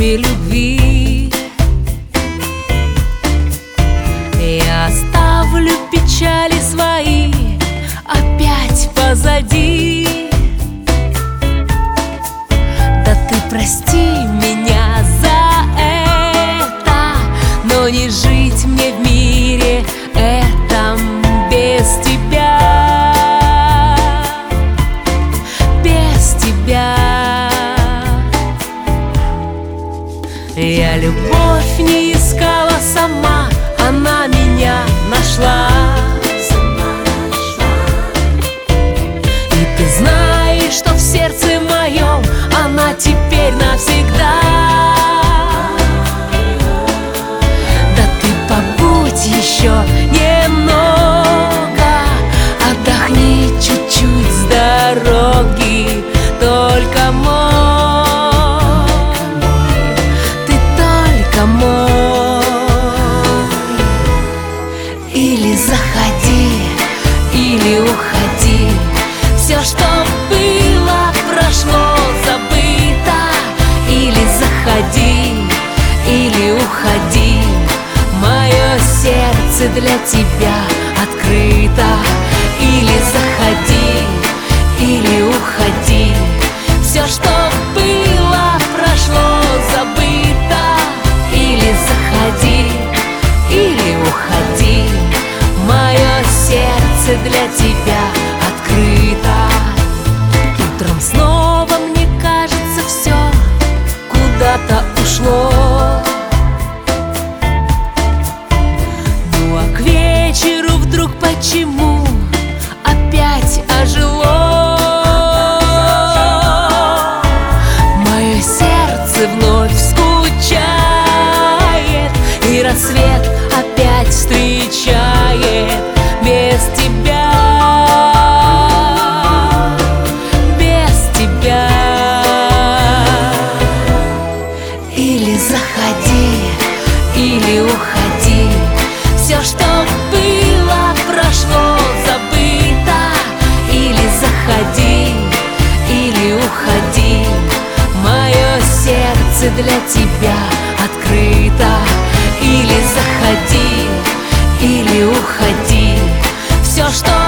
письме любви. Я оставлю печали свои опять позади. Да ты прости меня за это, но не жить мне в мире этом без тебя. Без тебя. Я любовь не искала сама, она меня нашла. И ты знаешь, что в сердце моем она теперь навсегда. Да ты побудь еще немного, отдохни чуть-чуть с дороги. Только мой, ты только мой. Или заходи, или уходи. Все, что было, прошло, забыто. Или заходи, или уходи. Мое сердце для тебя открыто. Или заходи, или уходи. Все, что было, прошло, забыто. Или заходи, или уходи. Мое сердце для тебя открыто. Утром снова мне кажется, все куда-то ушло. Ну а к вечеру вдруг почему опять ожило? Мое сердце вновь скучает, и рассвет опять встречает без тебя. Без тебя. Или заходи, или уходи. Все, что было, прошло, забыто. Или заходи, или уходи. Мое сердце для тебя открыто. Или заходи, или уходи. Все, что